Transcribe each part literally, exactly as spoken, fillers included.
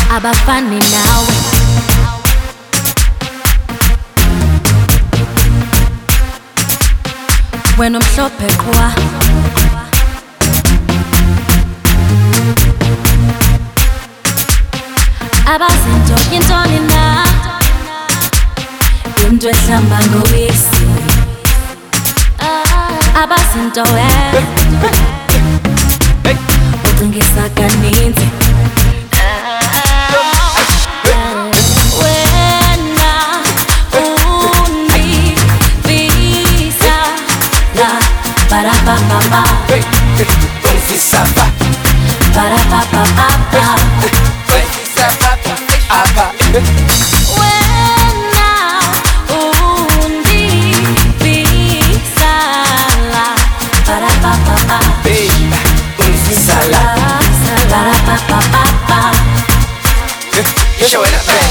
abafani nawe. Wena umhlophe qwa, abazinto yintoni na, into ehlamba ngowisi. Abazinto we ucingisa kaninzi. Para pa pa pa, Confissa pa, para pa pa pa pa. confissa pa, apa. Wena undivisa la, para pa pa pa. Confissa la, Para pa pa pa pa. show it up, man.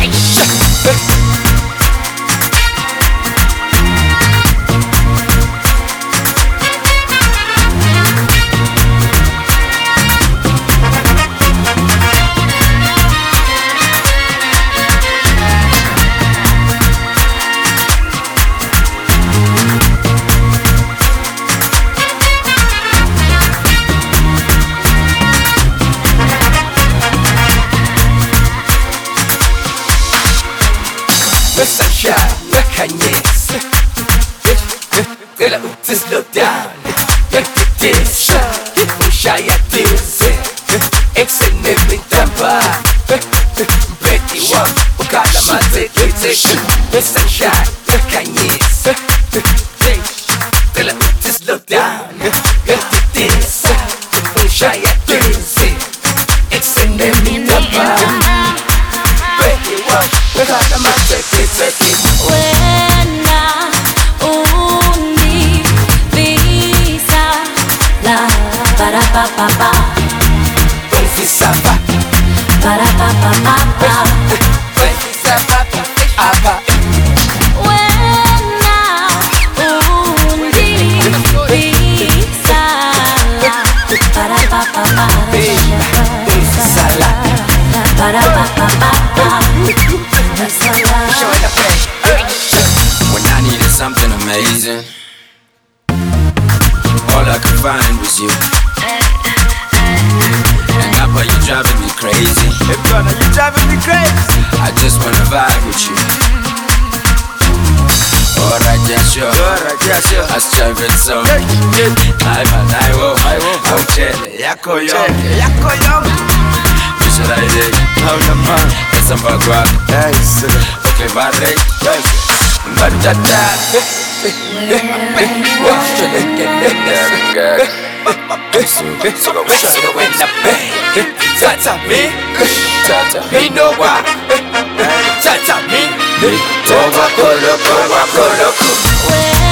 The sunshine, the kindness. Girl, to slow down. Get this, shy at this. Excellent with the bar. Betty one, Ukala Mate, the sunshine, the kindness. Girl, to slow down. Get this, shy at this. Excellent with the bar. Wena undivisa la, para pa pa pa. Confissa pa, Para pa pa pa pa. confissa pa, apa. Wena undivisa la, para pa pa pa. Confissa la, Para pa pa pa pa. show it up, man. When I needed something amazing, all I could find was you. And now but you're driving me crazy. Hey, brother, you driving me crazy. I just wanna vibe with you. Alright, yeah, sure. Alright, yeah, sure. I strive it so. I but I will. I'm chilling. Yako yo. Yako yo. Visualize it. How the man? It's a bug rock. Hey, sir. Okay, barre. Hey. Batata. Watch the nigga. So go Show you in the bed. Tata me. Tata. Me know why. Tata me. Toba kolo kolo kolo. Wena